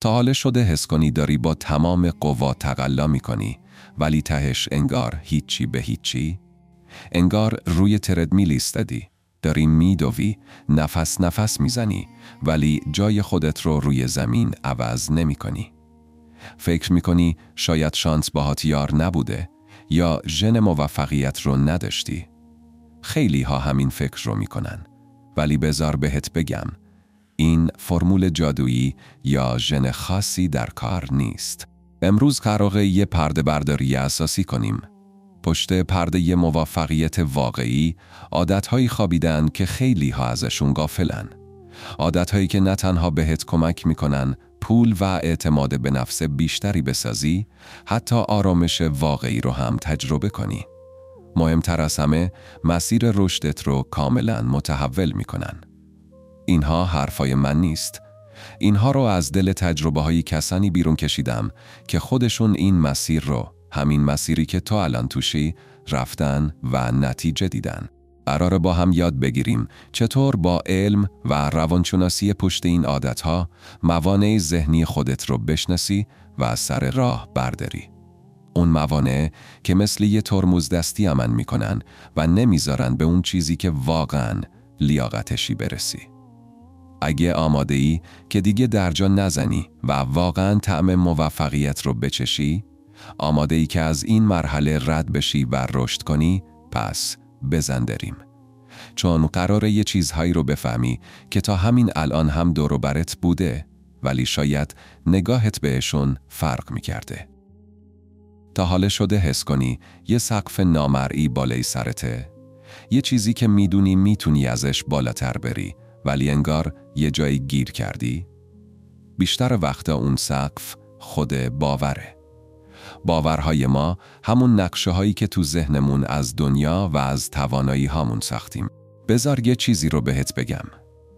تا حالا شده حس کنی داری با تمام قوا تقلا میکنی ولی تهش انگار هیچی به هیچی؟ انگار روی تردمیل ایستادی، داری میدوی، نفس میزنی ولی جای خودت رو روی زمین عوض نمی کنی. فکر میکنی شاید شانس باهات یار نبوده یا ژن موفقیت رو نداشتی. خیلی ها همین فکر رو میکنن، ولی بذار بهت بگم این فرمول جادویی یا ژن خاصی در کار نیست. امروز قراره یه پرده برداری اساسی کنیم. پشت پرده یه موفقیت واقعی عادتهایی خوابیدن که خیلی ها ازشون غافلن. عادتهایی که نه تنها بهت کمک میکنن پول و اعتماد به نفس بیشتری بسازی، حتی آرامش واقعی رو هم تجربه کنی. مهمتر از همه مسیر رشدت رو کاملا متحول میکنن. اینها حرفای من نیست. اینها رو از دل تجربه های کسانی بیرون کشیدم که خودشون این مسیر رو، همین مسیری که تو الان توشی، رفتن و نتیجه دیدن. قراره با هم یاد بگیریم چطور با علم و روانشناسی پشت این عادتها موانع ذهنی خودت رو بشناسی و سر راه برداری. اون موانع که مثل یه ترمز دستی عمل میکنن و نمیذارن به اون چیزی که واقعاً لیاقتشی برسی. اگه آماده ای که دیگه درجا نزنی و واقعاً طعم موفقیت رو بچشی، آماده ای که از این مرحله رد بشی و رشد کنی، پس بزن بریم. چون قراره یه چیزهایی رو بفهمی که تا همین الان هم دور و برت بوده ولی شاید نگاهت بهشون فرق میکرده. تا حالا شده حس کنی یه سقف نامرئی بالای سرته؟ یه چیزی که میتونی ازش بالاتر بری ولی انگار یه جایی گیر کردی؟ بیشتر وقتا اون سقف خود باوره. باورهای ما همون نقشه هایی که تو ذهنمون از دنیا و از توانایی هامون ساختیم. بذار یه چیزی رو بهت بگم.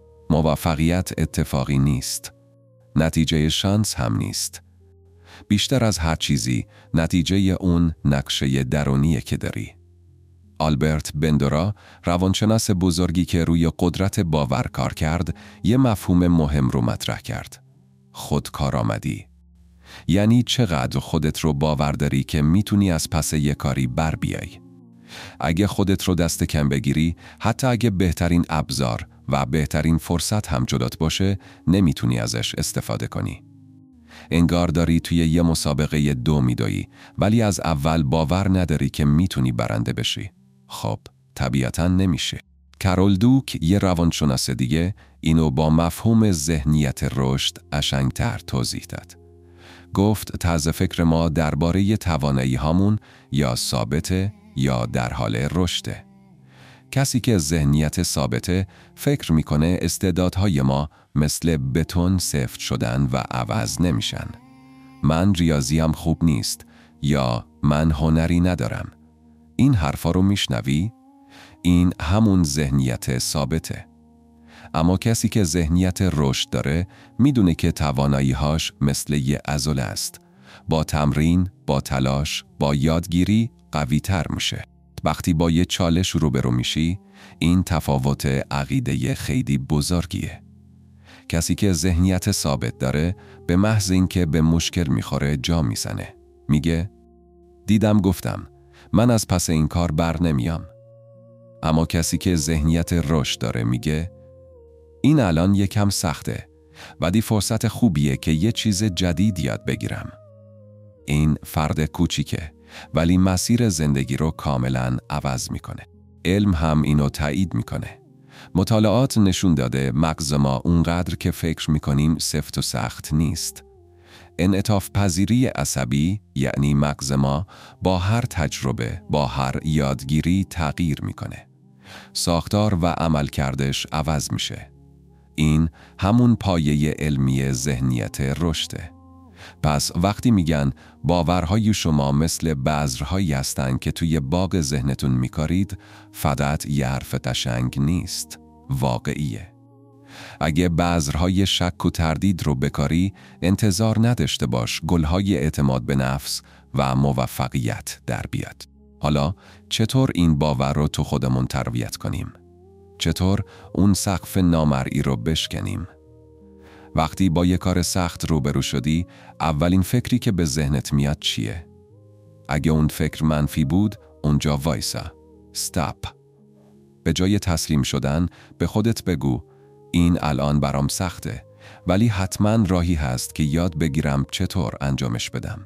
موفقیت اتفاقی نیست. نتیجه شانس هم نیست. بیشتر از هر چیزی نتیجه اون نقشه درونیه که داری. آلبرت بندورا، روانشناس بزرگی که روی قدرت باور کار کرد، یه مفهوم مهم رو مطرح کرد. خودکارآمدی. یعنی چقدر خودت رو باور داری که میتونی از پس یه کاری بر بیای. اگه خودت رو دست کم بگیری، حتی اگه بهترین ابزار و بهترین فرصت هم جلوت باشه، نمیتونی ازش استفاده کنی. انگار داری توی یه مسابقه دو میدویی ولی از اول باور نداری که میتونی برنده بشی. خب، طبیعتاً نمیشه. کارول دوک، یه روانشناس دیگه، اینو با مفهوم ذهنیت رشد قشنگتر توضیح داد. گفت طرز فکر ما درباره توانایی هامون یا ثابته یا در حال رشده. کسی که ذهنیت ثابته فکر میکنه استعدادهای ما مثل بتون سفت شدن و عوض نمیشن. من ریاضیم خوب نیست یا من هنری ندارم. این حرفا رو میشنوی؟ این همون ذهنیت ثابته. اما کسی که ذهنیت رشد داره میدونه که توانایی‌هاش مثل یه عضله است. با تمرین، با تلاش، با یادگیری قوی‌تر میشه. وقتی با یه چالش روبرو میشی، این تفاوت عقیده خیلی بزرگیه. کسی که ذهنیت ثابت داره به محض اینکه به مشکل میخوره جا میزنه. میگه دیدم گفتم من از پس این کار بر نمیام. اما کسی که ذهنیت رشد داره میگه این الان یکم سخته ولی فرصت خوبیه که یه چیز جدید یاد بگیرم. این فرد کوچیکه ولی مسیر زندگی رو کاملا عوض میکنه. علم هم اینو تایید میکنه. مطالعات نشون داده مغز ما اونقدر که فکر میکنیم سفت و سخت نیست. انعطاف پذیری عصبی یعنی مغز ما با هر تجربه، با هر یادگیری تغییر میکنه. ساختار و عملکردش عوض میشه. این همون پایه علمی ذهنیت رشده. پس وقتی میگن باورهای شما مثل بذرهایی هستن که توی باغ ذهنتون میکارید، فقط یه حرف قشنگ نیست، واقعیه. اگه بذرهای شک و تردید رو بکاری، انتظار نداشته باش گلهای اعتماد به نفس و موفقیت در بیاد. حالا چطور این باور رو تو خودمون تربیت کنیم؟ چطور اون سقف نامرئی رو بشکنیم؟ وقتی با یک کار سخت روبرو شدی، اولین فکری که به ذهنت میاد چیه؟ اگه اون فکر منفی بود، اونجا وایسا. استاپ. به جای تسلیم شدن، به خودت بگو این الان برام سخته، ولی حتما راهی هست که یاد بگیرم چطور انجامش بدم.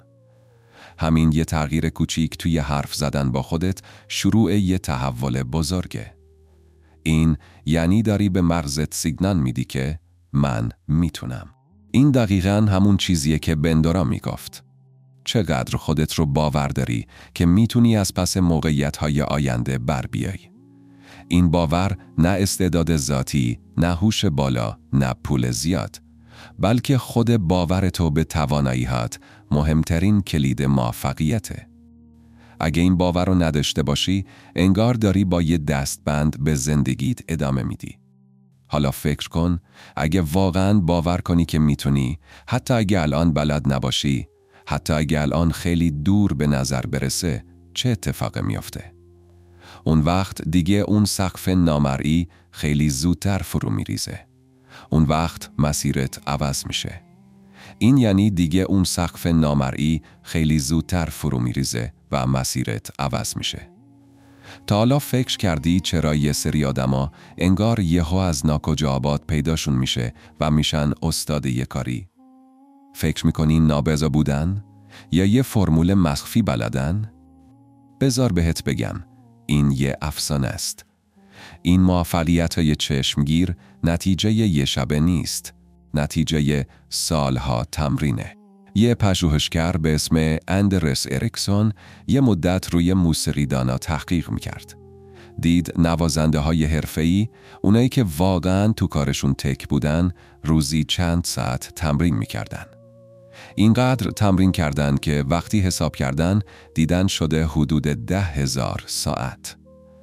همین یه تغییر کوچیک توی حرف زدن با خودت شروع یه تحول بزرگه. این یعنی داری به مغزت سیگنال میدی که من میتونم. این دقیقاً همون چیزیه که بندورا میگفت. چقدر خودت رو باور داری که میتونی از پس موقعیت‌های آینده بر بیای. این باور نه استعداد ذاتی، نه هوش بالا، نه پول زیاد، بلکه خود باور تو به توانایی‌هات مهمترین کلید موفقیته. اگه این باور رو نداشته باشی، انگار داری با یه دستبند به زندگیت ادامه میدی. حالا فکر کن، اگه واقعاً باور کنی که میتونی، حتی اگه الان بلد نباشی، حتی اگه الان خیلی دور به نظر برسه، چه اتفاقی میافته؟ اون وقت دیگه اون سقف نامرئی خیلی زودتر فرو میریزه. اون وقت مسیرت عوض میشه. این یعنی دیگه اون سقف نامرئی خیلی زودتر فرو میریزه و مسیرت عوض میشه. تا حالا فکر کردی چرا یه سری آدما انگار یهو از ناکجا آباد پیداشون میشه و میشن استاد یه کاری؟ فکر میکنی نابغه بودن؟ یا یه فرمول مخفی بلدن؟ بذار بهت بگم، این یه افسانه است. این موفقیت‌های چشمگیر نتیجه یه شبه نیست، نتیجه سالها تمرینه. یه پژوهشگر به اسم اندرس اریکسون یه مدت روی موسیقیدانا تحقیق میکرد. دید نوازنده‌های حرفه‌ای، اونایی که واقعاً تو کارشون تک بودن، روزی چند ساعت تمرین میکردن. اینقدر تمرین کردن که وقتی حساب کردن دیدن شده حدود 10,000 ساعت.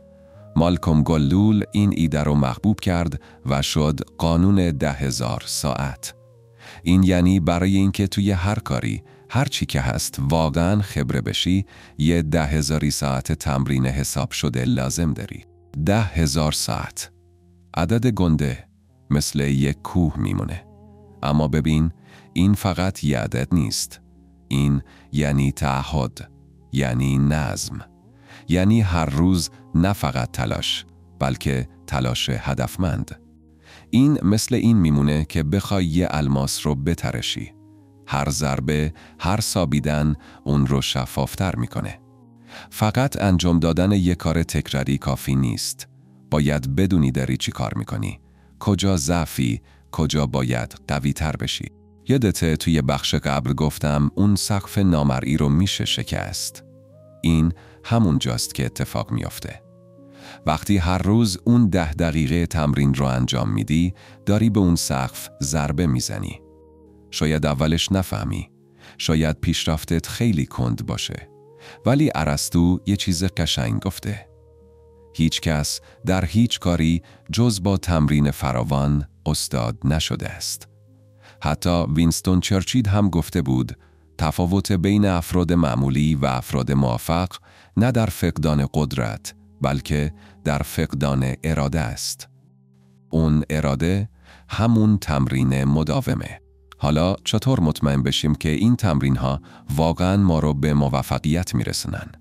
مالکوم گلدول این ایده رو محبوب کرد و شد قانون 10,000 ساعت. این یعنی برای اینکه توی هر کاری، هر چی که هست واقعاً خبره بشی، یه 10,000 ساعت تمرین حساب شده لازم داری. 10,000 ساعت. عدد گنده مثل یک کوه میمونه. اما ببین، این فقط یه عدد نیست. این یعنی تعهد، یعنی نظم، یعنی هر روز نه فقط تلاش، بلکه تلاش هدفمند. این مثل این میمونه که بخوای یه الماس رو بترشی. هر ضربه، هر سابیدن اون رو شفافتر میکنه. فقط انجام دادن یه کار تکراری کافی نیست. باید بدونی داری چی کار میکنی، کجا ضعفی، کجا باید قوی تر بشی. یادته توی بخش قبل گفتم اون سقف نامرئی رو میشه شکست. این همون جاست که اتفاق میافته. وقتی هر روز اون 10 دقیقه تمرین رو انجام میدی، داری به اون سقف ضربه میزنی. شاید اولش نفهمی، شاید پیشرفتت خیلی کند باشه، ولی ارسطو یه چیز قشنگ گفته. هیچ کس در هیچ کاری جز با تمرین فراوان استاد نشده است. حتی وینستون چرچیل هم گفته بود تفاوت بین افراد معمولی و افراد موفق نه در فقدان قدرت، بلکه در فقدان اراده است. اون اراده همون تمرین مداومه. حالا چطور مطمئن بشیم که این تمرین ها واقعاً ما رو به موفقیت میرسونن؟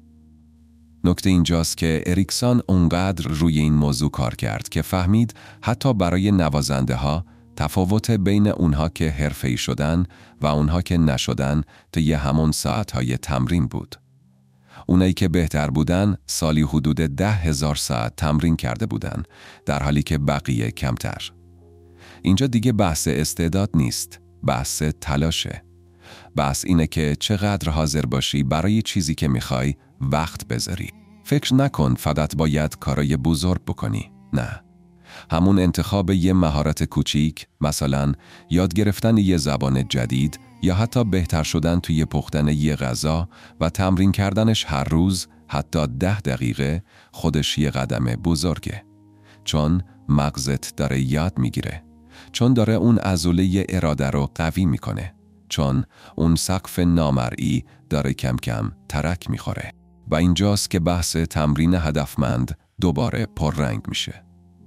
نکته اینجاست که اریکسون اونقدر روی این موضوع کار کرد که فهمید حتی برای نوازنده ها تفاوت بین اونها که حرفه‌ای شدن و اونها که نشدن طی همون ساعتهای تمرین بود. اونایی که بهتر بودن سالی حدود 10,000 ساعت تمرین کرده بودن، در حالی که بقیه کمتر. اینجا دیگه بحث استعداد نیست، بحث تلاشه. بحث اینه که چقدر حاضر باشی برای چیزی که میخوای وقت بذاری. فکر نکن فقط باید کارای بزرگ بکنی. نه. همون انتخاب یه مهارت کوچیک، مثلا یاد گرفتن یه زبان جدید یا حتی بهتر شدن توی پختن یه غذا و تمرین کردنش هر روز، حتی 10 دقیقه، خودش یه قدم بزرگه. چون مغزت داره یاد میگیره. چون داره اون عضله اراده رو قوی میکنه. چون اون سقف نامرئی داره کم کم ترک میخوره. و اینجاست که بحث تمرین هدفمند دوباره پررنگ میشه.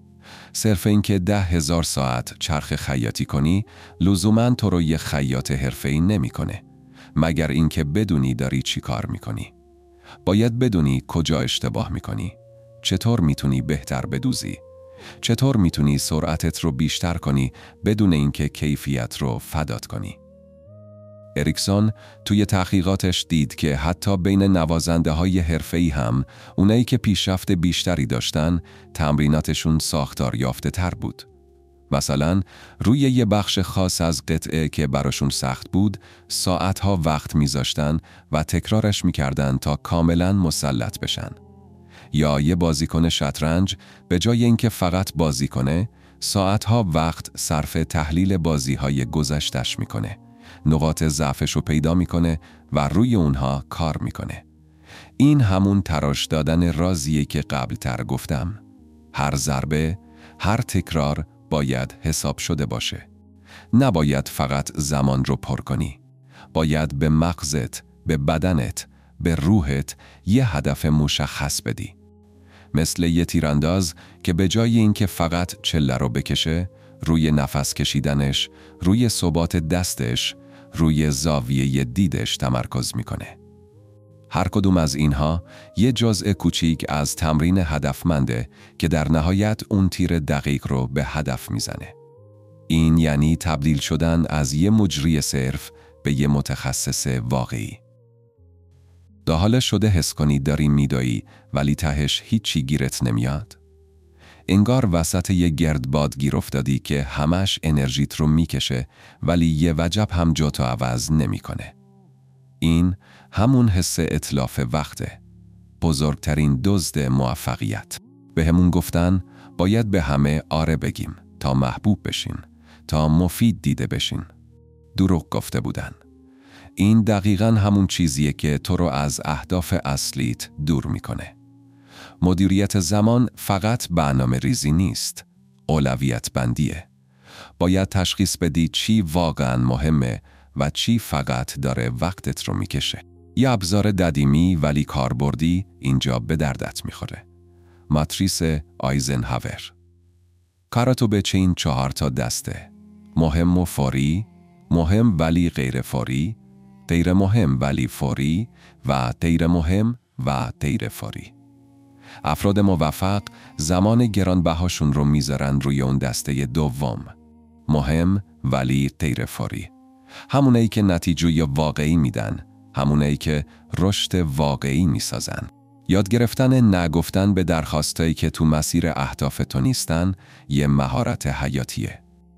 صرف اینکه 10,000 ساعت چرخ خیاطی کنی لزوماً تو رو یه خیاط حرفه‌ای نمی‌کنه، مگر اینکه بدونی داری چی کار می‌کنی. باید بدونی کجا اشتباه می‌کنی، چطور می‌تونی بهتر بدوزی، چطور می‌تونی سرعتت رو بیشتر کنی بدون اینکه کیفیت رو فدات کنی. اریکسون توی تحقیقاتش دید که حتی بین نوازنده‌های حرفه‌ای هم اونایی که پیشرفت بیشتری داشتن تمریناتشون ساختار یافته تر بود. مثلا روی یه بخش خاص از قطعه که براشون سخت بود ساعتها وقت میذاشتن و تکرارش میکردن تا کاملا مسلط بشن. یا یه بازیکن شطرنج به جای اینکه فقط بازی کنه ساعتها وقت صرف تحلیل بازی‌های گذشتش میکنه، نقاط ضعفش رو پیدا میکنه و روی اونها کار میکنه. این همون تراش دادن رازیه که قبلتر گفتم. هر ضربه، هر تکرار باید حساب شده باشه. نباید فقط زمان رو پر کنی. باید به مغزت، به بدنت، به روحت یه هدف مشخص بدی. مثل یه تیرانداز که به جای اینکه فقط چله رو بکشه، روی نفس کشیدنش، روی ثبات دستش، روی زاویه دیدش تمرکز میکنه. هر کدوم از اینها یه جزء کوچیک از تمرین هدفمنده که در نهایت اون تیر دقیق رو به هدف میزنه. این یعنی تبدیل شدن از یه مجری صرف به یه متخصص واقعی. تا حالا شده حس کنی داری میدوی ولی تهش هیچی گیرت نمیاد؟ انگار وسط یه گردباد گیر افتادی که همش انرژیت رو میکشه ولی یه وجب هم جاتو عوض نمیکنه. این همون حس اتلاف وقته، بزرگترین دزد موفقیت. به همون گفتن باید به همه آره بگیم تا محبوب بشین، تا مفید دیده بشین. دروغ گفته بودن. این دقیقاً همون چیزیه که تو رو از اهداف اصلیت دور میکنه. مدیریت زمان فقط برنامه ریزی نیست، اولویت بندیه. باید تشخیص بدی چی واقعاً مهمه و چی فقط داره وقتت رو میکشه. یه ابزار قدیمی ولی کاربردی اینجا به دردت میخوره. ماتریس آیزنهاور. کاراتو به چین 4 دسته: مهم و فوری، مهم ولی غیر فوری، غیر مهم ولی فوری و غیر مهم و غیر فوری. افراد موفق زمان گرانبهاشون رو میذارن روی اون دسته دوم، مهم ولی غیر فوری. همونایی که نتیجه واقعی میدن، همونایی که رشد واقعی میسازن. یاد گرفتن نگفتن به درخواستایی که تو مسیر اهداف تو نیستن یه مهارت حیاتیه.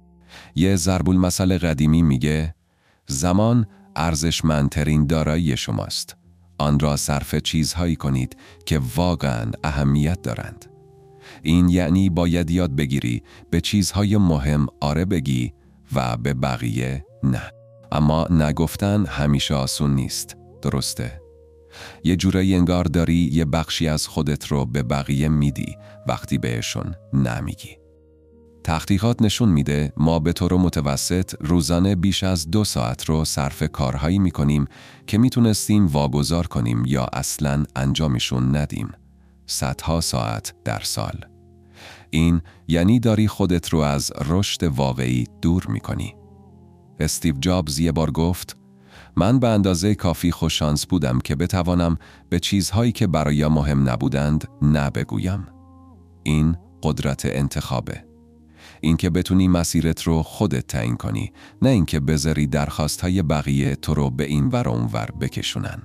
یه ضرب‌المثل قدیمی میگه زمان ارزشمندترین دارایی شماست. آن را صرف چیزهایی کنید که واقعاً اهمیت دارند. این یعنی باید یاد بگیری به چیزهای مهم آره بگی و به بقیه نه. اما نگفتن همیشه آسون نیست، درسته؟ یه جورایی انگار داری یه بخشی از خودت رو به بقیه میدی وقتی بهشون نمیگی. تحقیقات نشون میده ما به طور متوسط روزانه بیش از 2 ساعت رو صرف کارهایی میکنیم که میتونستیم واگذار کنیم یا اصلاً انجامشون ندیم. صدها ساعت در سال. این یعنی داری خودت رو از رشد واقعی دور میکنی. استیو جابز یه بار گفت من به اندازه کافی خوششانس بودم که بتوانم به چیزهایی که برایم مهم نبودند نه بگویم. این قدرت انتخابه. این که بتونی مسیرت رو خودت تعیین کنی، نه اینکه بذاری درخواستهای بقیه تو رو به این ور اون ور بکشونن.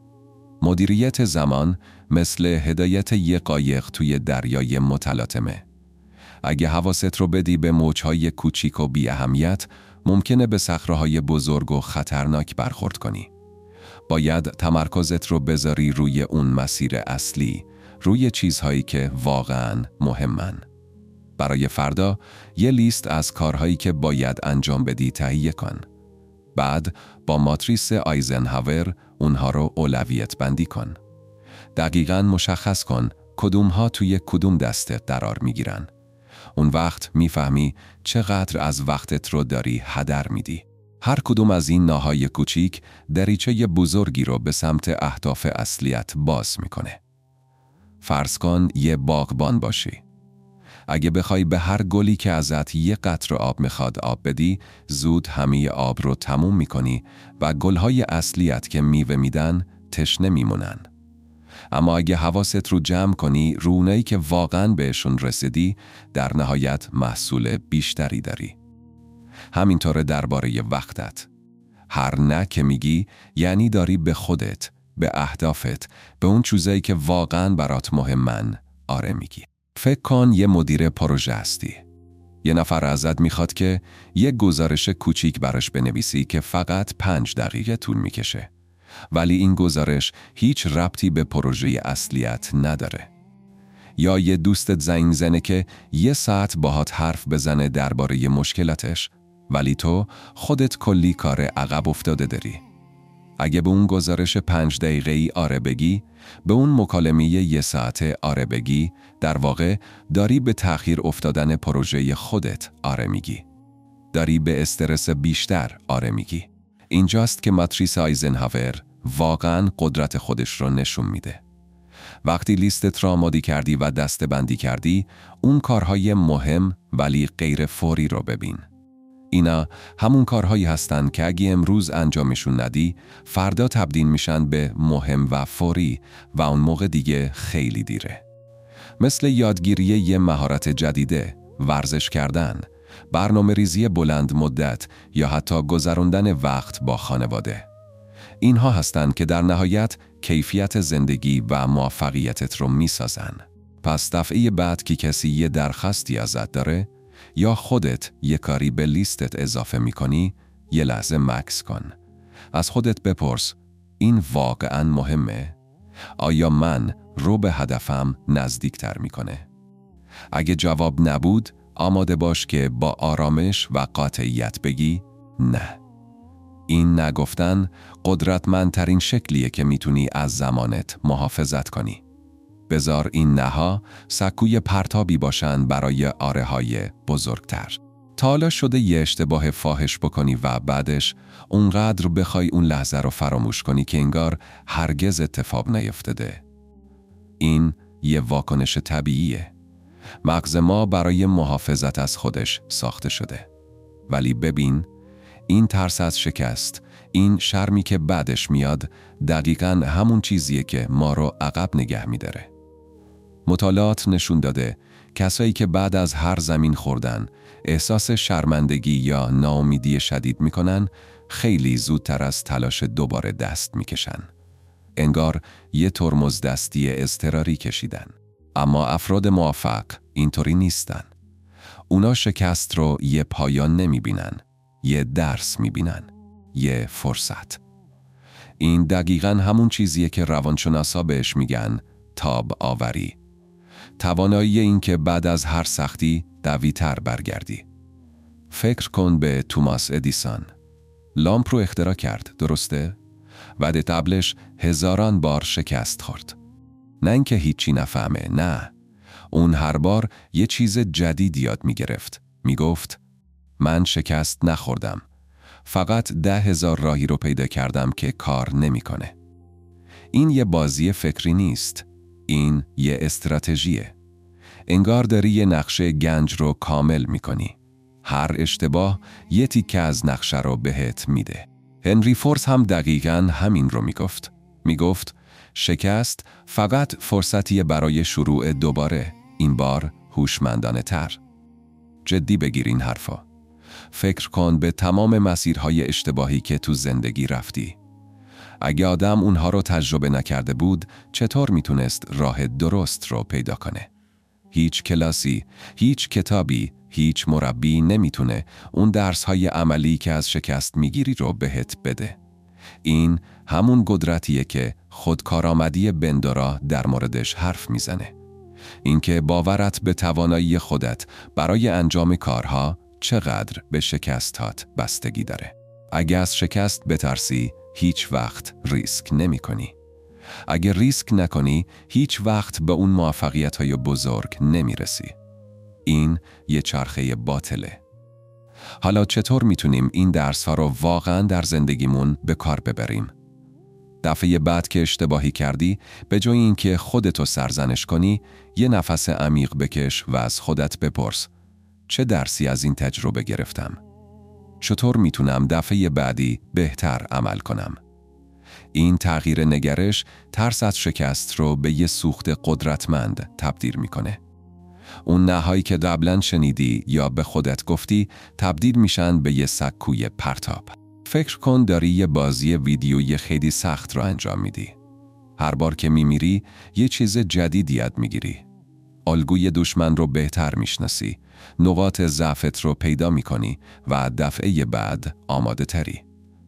مدیریت زمان مثل هدایت یه قایق توی دریای متلاطمه. اگه حواست رو بدی به موجهای کوچیک و بی اهمیت، ممکنه به صخره‌های بزرگ و خطرناک برخورد کنی. باید تمرکزت رو بذاری روی اون مسیر اصلی، روی چیزهایی که واقعاً مهمن. برای فردا یه لیست از کارهایی که باید انجام بدی تهیه کن. بعد با ماتریس آیزنهاور اونها رو اولویت بندی کن. دقیقاً مشخص کن کدومها توی کدوم دسته قرار میگیرن. اون وقت میفهمی چقدر از وقتت رو داری هدر میدی. هر کدوم از این ناهای کوچیک دریچه بزرگی رو به سمت اهداف اصلیت باز میکنه. فرض کن یه باغبان باشی. اگه بخوای به هر گلی که ازت یه قطره آب میخواد آب بدی، زود همه آب رو تموم میکنی و گلهای اصلیت که میوه میدن تشنه میمونن. اما اگه حواست رو جمع کنی رو اونایی که واقعاً بهشون رسیدی، در نهایت محصول بیشتری داری. همینطوره درباره وقتت. هر نه که میگی یعنی داری به خودت، به اهدافت، به اون چیزایی که واقعاً برات مهمن آره میگی. فکر کن یه مدیر پروژه هستی. یه نفر ازت میخواد که یه گزارش کوچیک براش بنویسی که فقط 5 دقیقه طول میکشه. ولی این گزارش هیچ ربطی به پروژه اصلیت نداره. یا یه دوستت زنگ میزنه که 1 ساعت باهات حرف بزنه درباره مشکلاتش، ولی تو خودت کلی کار عقب افتاده داری. اگه به اون گزارش 5 دقیقه‌ای آره بگی، به اون مکالمه 1 ساعته آره بگی، در واقع داری به تأخیر افتادن پروژه خودت آره میگی. داری به استرس بیشتر آره میگی. اینجاست که ماتریس آیزنهاور واقعاً قدرت خودش رو نشون میده. وقتی لیستت را آماده کردی و دسته‌بندی کردی، اون کارهای مهم ولی غیر فوری رو ببین. اینا همون کارهایی هستن که اگه امروز انجامشون ندی، فردا تبدیل میشن به مهم و فوری و اون موقع دیگه خیلی دیره. مثل یادگیری یه مهارت جدیده، ورزش کردن، برنامه‌ریزی بلند مدت یا حتی گذراندن وقت با خانواده. اینها هستند که در نهایت کیفیت زندگی و موفقیتت رو میسازن. پس دفعه بعد که کسی یه درخواستی ازت داره یا خودت یه کاری به لیستت اضافه میکنی، یه لحظه مکث کن. از خودت بپرس این واقعاً مهمه؟ آیا من رو به هدفم نزدیکتر میکنه؟ اگه جواب نبود، آماده باش که با آرامش و قاطعیت بگی نه. این نگفتن قدرتمندترین شکلیه که میتونی از زمانت محافظت کنی. بذار این نها سکوی پرتابی باشن برای آره های بزرگتر. تا حالا شده یه اشتباه فاحش بکنی و بعدش اونقدر بخوای اون لحظه رو فراموش کنی که انگار هرگز اتفاق نیفتاده. این یه واکنش طبیعیه. مغز ما برای محافظت از خودش ساخته شده. ولی ببین، این ترس از شکست، این شرمی که بعدش میاد، دقیقاً همون چیزیه که ما رو عقب نگه میداره. مطالعات نشون داده کسایی که بعد از هر زمین خوردن احساس شرمندگی یا ناامیدی شدید میکنن، خیلی زودتر از تلاش دوباره دست میکشن. انگار یه ترمز دستی اضطراری کشیدن. اما افراد موفق اینطوری نیستن. اونا شکست رو یه پایان نمیبینن، یه درس میبینن، یه فرصت. این دقیقاً همون چیزیه که روانشناسا بهش میگن تاب آوری. توانایی این که بعد از هر سختی قوی‌تر برگردی. فکر کن به توماس ادیسون. لامپ رو اختراع کرد، درسته؟ بعد قبلش هزاران بار شکست خورد. نه اینکه هیچی نفهمه، نه. اون هر بار یه چیز جدید یاد میگرفت. میگفت من شکست نخوردم. فقط 10,000 راهی رو پیدا کردم که کار نمیکنه. این یه بازی فکری نیست. این یه استراتژیه. انگار داری یه نقشه گنج رو کامل میکنی. هر اشتباه یه تیکه از نقشه رو بهت میده. هنری فورد هم دقیقاً همین رو میگفت. میگفت شکست فقط فرصتیه برای شروع دوباره، این بار هوشمندانه تر. جدی بگیر این حرفا. فکر کن به تمام مسیرهای اشتباهی که تو زندگی رفتی. اگه آدم اونها رو تجربه نکرده بود، چطور میتونست راه درست رو پیدا کنه؟ هیچ کلاسی، هیچ کتابی، هیچ مربی نمیتونه اون درسهای عملی که از شکست میگیری رو بهت بده. این همون قدرتیه که خودکارآمدی بندرا در موردش حرف میزنه. اینکه باورت به توانایی خودت برای انجام کارها چقدر به شکستات بستگی داره. اگه از شکست بترسی، هیچ وقت ریسک نمی کنی. اگه ریسک نکنی، هیچ وقت به اون موفقیت‌های بزرگ نمی رسی. این یه چرخه باطله. حالا چطور میتونیم این درس‌ها رو واقعاً در زندگیمون به کار ببریم؟ دفعه بعد که اشتباهی کردی، به جای اینکه خودتو سرزنش کنی، یه نفس عمیق بکش و از خودت بپرس: چه درسی از این تجربه گرفتم؟ چطور میتونم دفعه بعدی بهتر عمل کنم؟ این تغییر نگرش ترس از شکست رو به یه سوخت قدرتمند تبدیل میکنه. اون نهایی که قبلا شنیدی یا به خودت گفتی تبدیل میشن به یه سکوی پرتاب. فکر کن داری یه بازی ویدیویی خیلی سخت رو انجام میدی. هر بار که میمیری یه چیز جدید یاد میگیری. الگوی دشمن رو بهتر میشناسی، نقاط ضعفت رو پیدا میکنی و دفعه بعد آماده تری.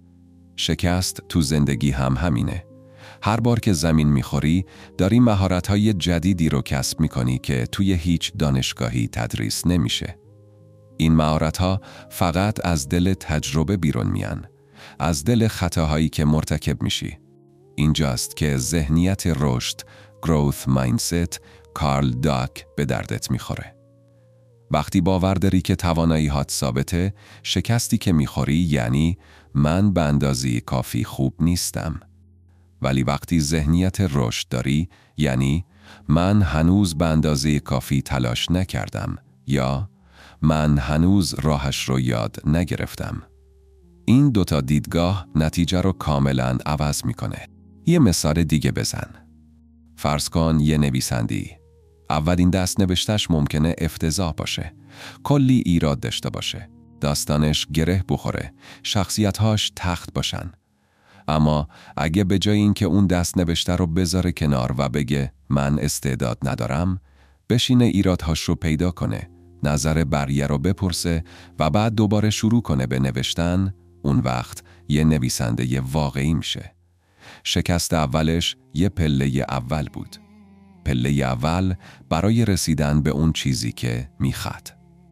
شکست تو زندگی هم همینه. هر بار که زمین میخوری داری مهارت‌های جدیدی رو کسب میکنی که توی هیچ دانشگاهی تدریس نمیشه. این مهارت‌ها فقط از دل تجربه بیرون میان، از دل خطاهایی که مرتکب میشی. اینجاست که ذهنیت رشد، growth mindset، کارل داک به دردت میخوره. وقتی باور داری که توانایی‌هات ثابته، شکستی که میخوری یعنی من به اندازه کافی خوب نیستم. ولی وقتی ذهنیت رشد داری، یعنی من هنوز به اندازه کافی تلاش نکردم یا من هنوز راهش رو یاد نگرفتم. این دوتا دیدگاه نتیجه رو کاملاً عوض میکنه. یه مثال دیگه بزن. فرض کن یه نویسندی. اولین دست نوشتش ممکنه افتضاح باشه. کلی ایراد داشته باشه. داستانش گره بخوره. شخصیت‌هاش تخت باشن. اما اگه به جای اینکه اون دست نوشته رو بذاره کنار و بگه من استعداد ندارم، بشینه ایرادهاش رو پیدا کنه، نظر بقیه رو بپرسه و بعد دوباره شروع کنه به نوشتن، اون وقت یه نویسنده واقعی میشه. شکست اولش یه پله اول بود. پله اول برای رسیدن به اون چیزی که میخواد.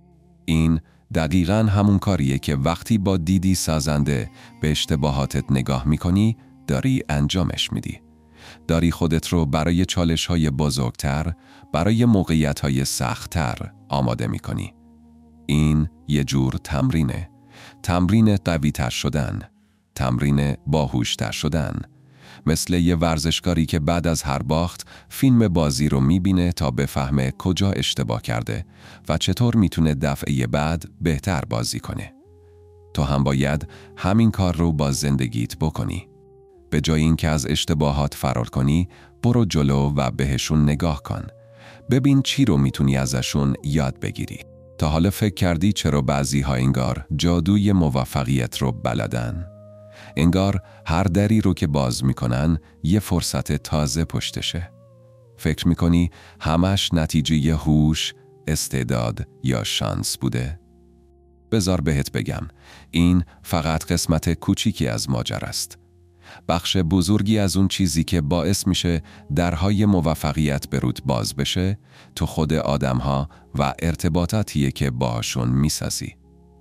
این دقیقاً همون کاریه که وقتی با دیدی سازنده به اشتباهاتت نگاه میکنی، داری انجامش میدی. داری خودت رو برای چالش‌های بزرگتر، برای موقعیت‌های سخت‌تر آماده میکنی. این یه جور تمرینه. تمرین قوی‌تر شدن. تمرین باهوش‌تر شدن. مثل یه ورزشکاری که بعد از هر باخت فیلم بازی رو میبینه تا بفهمه کجا اشتباه کرده و چطور میتونه دفعه بعد بهتر بازی کنه. تو هم باید همین کار رو با زندگیت بکنی. به جای اینکه از اشتباهات فرار کنی، برو جلو و بهشون نگاه کن. ببین چی رو میتونی ازشون یاد بگیری. تا حالا فکر کردی چرا بعضی‌ها انگار جادوی موفقیت رو بلدن؟ انگار هر دری رو که باز میکنن یه فرصت تازه پشتشه. فکر میکنی همش نتیجه هوش، استعداد یا شانس بوده؟ بذار بهت بگم، این فقط قسمت کوچیکی از ماجرا است. بخش بزرگی از اون چیزی که باعث میشه درهای موفقیت برود باز بشه، تو خود آدمها و ارتباطاتیه که باهاشون میسازی.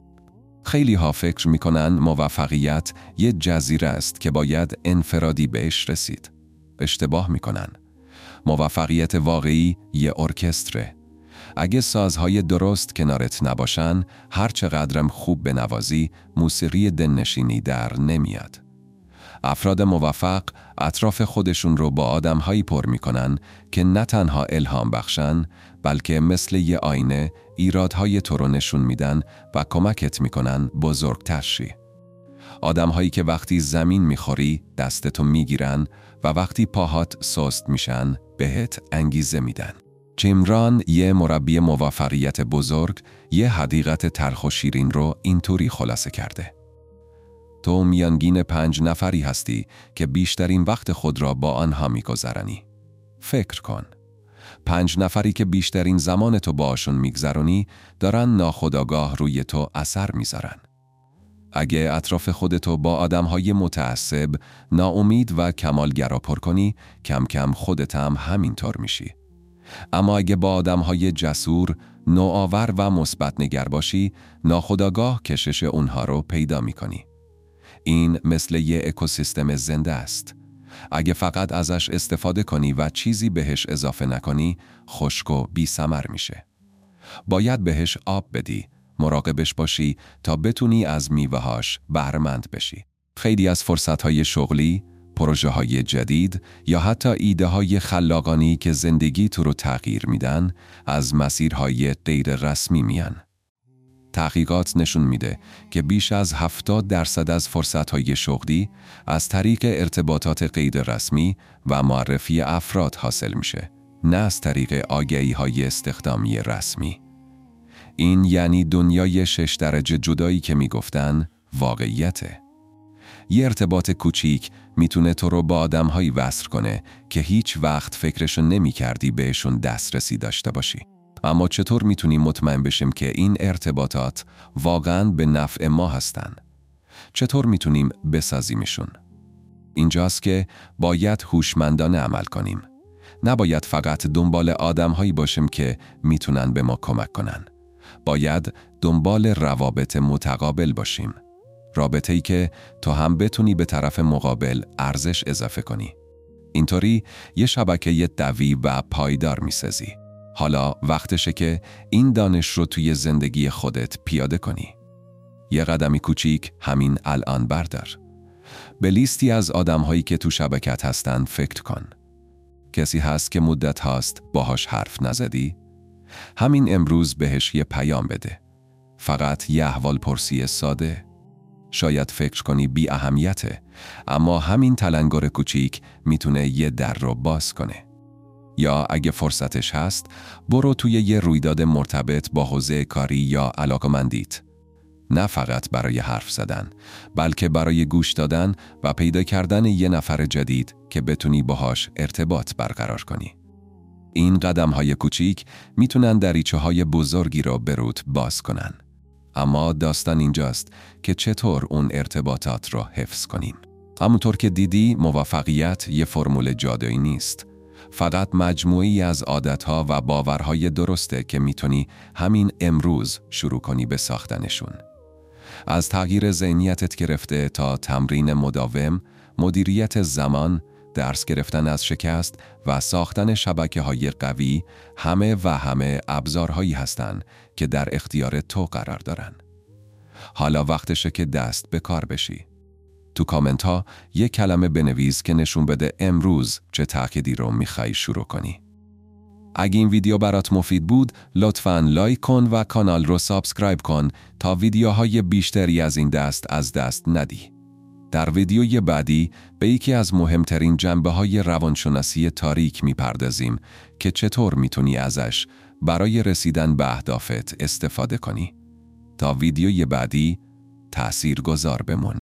خیلی ها فکر میکنن موفقیت یه جزیره است که باید انفرادی بهش رسید. اشتباه میکنن. موفقیت واقعی یه ارکستره. اگه سازهای درست کنارت نباشن، هر چقدرم خوب بنوازی، موسیقی دلنشینی در نمیاد. افراد موفق اطراف خودشون رو با آدم‌هایی پر میکنن که نه تنها الهام بخشن، بلکه مثل یه آینه ایرادهای تو رو نشون میدن و کمکت میکنن بزرگتر شی. آدم‌هایی که وقتی زمین میخوری دستتو میگیرن و وقتی پاهات سست میشن بهت انگیزه میدن. جیم ران، یه مربی موفقیت بزرگ، یه حقیقت تلخ و شیرین رو اینطوری خلاصه کرده. تو میانگین 5 نفری هستی که بیشترین وقت خود را با آنها میگذرانی. فکر کن. 5 نفری که بیشترین زمان تو باشون میگذرونی دارن ناخودآگاه روی تو اثر میذارن. اگه اطراف خودتو با آدمهای متعصب، ناامید و کمالگرا پر کنی، کم کم خودت هم همینطور میشی. اما اگه با آدمهای جسور، نوآور و مثبت نگر باشی، ناخودآگاه کشش اونها رو پیدا میکنی. این مثل یه اکوسیستم زنده است. اگه فقط ازش استفاده کنی و چیزی بهش اضافه نکنی، خشک و بی ثمر میشه. باید بهش آب بدی، مراقبش باشی تا بتونی از میوه‌هاش بهره‌مند بشی. خیلی از فرصت‌های شغلی، پروژه های جدید یا حتی ایده های خلاقانی که زندگی تو رو تغییر میدن از مسیرهای غیر رسمی میان. تحقیقات نشون میده که بیش از 70% از فرصتهای شغلی از طریق ارتباطات غیر رسمی و معرفی افراد حاصل میشه، نه از طریق آگهی‌های استخدامی رسمی. این یعنی دنیای 6 درجه جدایی که میگفتن واقعیته. یه ارتباط کوچیک میتونه تو رو با آدم‌هایی وصل کنه که هیچ وقت فکرشو نمی‌کردی بهشون دسترسی داشته باشی. اما چطور میتونیم مطمئن بشیم که این ارتباطات واقعاً به نفع ما هستن؟ چطور میتونیم بسازیمشون؟ اینجاست که باید هوشمندانه عمل کنیم. نباید فقط دنبال آدم‌هایی باشیم که میتونن به ما کمک کنن. باید دنبال روابط متقابل باشیم. رابطه‌ای که تو هم بتونی به طرف مقابل ارزش اضافه کنی. اینطوری یه شبکه قوی و پایدار میسازی. حالا وقتشه که این دانش رو توی زندگی خودت پیاده کنی. یه قدمی کوچیک همین الان بردار. به لیستی از آدم‌هایی که تو شبکت هستن فکر کن. کسی هست که مدت هاست باهاش حرف نزدی؟ همین امروز بهش یه پیام بده. فقط یه احوال پرسی ساده. شاید فکر کنی بی اهمیته، اما همین تلنگر کوچیک میتونه یه در رو باز کنه. یا اگه فرصتش هست، برو توی یه رویداد مرتبط با حوزه کاری یا علاقمندیت. نه فقط برای حرف زدن، بلکه برای گوش دادن و پیدا کردن یه نفر جدید که بتونی باهاش ارتباط برقرار کنی. این قدم‌های کوچیک میتونن دریچه‌های بزرگی رو برات باز کنن. اما داستان اینجاست که چطور اون ارتباطات رو حفظ کنیم. همونطور که دیدی، موفقیت یه فرمول جادویی نیست. فقط مجموعی از عادتها و باورهای درسته که میتونی همین امروز شروع کنی به ساختنشون. از تغییر ذهنیتت گرفته تا تمرین مداوم، مدیریت زمان، درس گرفتن از شکست و ساختن شبکه‌های قوی، همه ابزارهایی هستن که در اختیار تو قرار دارن. حالا وقتشه که دست به کار بشی. تو کامنت ها یک کلمه بنویس که نشون بده امروز چه تأکیدی رو میخوای شروع کنی. اگه این ویدیو برات مفید بود، لطفاً لایک کن و کانال رو سابسکرایب کن تا ویدیوهای بیشتری از این دست از دست ندی. در ویدیوی بعدی به یکی از مهمترین جنبه‌های روانشناسی تاریک میپردازیم که چطور میتونی ازش برای رسیدن به اهدافت استفاده کنی. تا ویدیوی بعدی، تأثیرگذار بمون.